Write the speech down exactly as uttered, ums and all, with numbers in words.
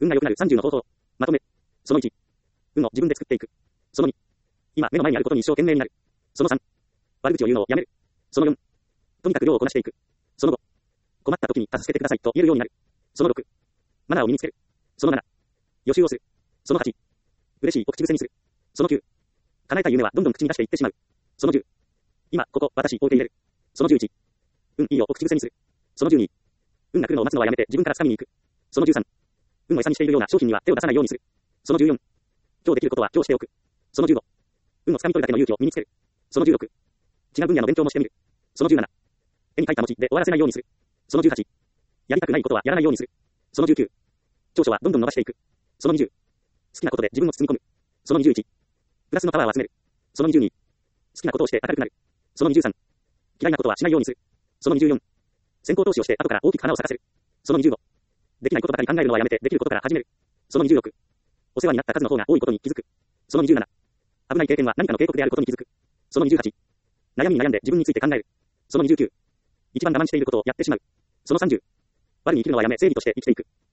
運が良くなるさんじゅうの方法。まとめ。そのいち。運を自分で作っていく。そのに。今、目の前にあることに一生懸命になる。そのさん。悪口を言うのをやめる。そのよん。とにかく量をこなしていく。そのご。困った時に助けてくださいと言えるようになる。そのろく。マナーを身につける。そのなな。予習をする。そのはち。嬉しいを口癖にする。そのきゅう。叶えたい夢はどんどん口に出していってしまう。そのじゅう。今、ここ、私を受け入れる。そのじゅういち。うん、いいよを口癖にする。そのじゅうに。運が来るのを待つのはやめて自分から掴みに行く。そのじゅうさん。運を餌にしているような商品には手を出さないようにする。そのじゅうよん。今日できることは今日しておく。そのじゅうご。運を掴み取るだけの勇気を身につける。そのじゅうろく。違う分野の勉強もしてみる。そのじゅうなな。絵に描いた文字で終わらせないようにする。そのじゅうはち。やりたくないことはやらないようにする。そのじゅうきゅう。長所はどんどん伸ばしていく。そのにじゅう。好きなことで自分を包み込む。そのにじゅういち。プラスのパワーを集める。そのにじゅうに。好きなことをして明るくなる。そのにじゅうさん。嫌いなことはしないようにする。そのにじゅうよん。先行投資をして後から大きく花を咲かせる。そのにじゅうご。できないことばかり考えるのはやめてできることから始める。そのにじゅうろく。お世話になった数の方が多いことに気づく。そのにじゅうなな。危ない経験は何かの警告であることに気づく。そのにじゅうはち。悩みに悩んで自分について考える。そのにじゅうきゅう。一番我慢していることをやってしまう。そのさんじゅう。我に生きるのはやめ正義として生きていく。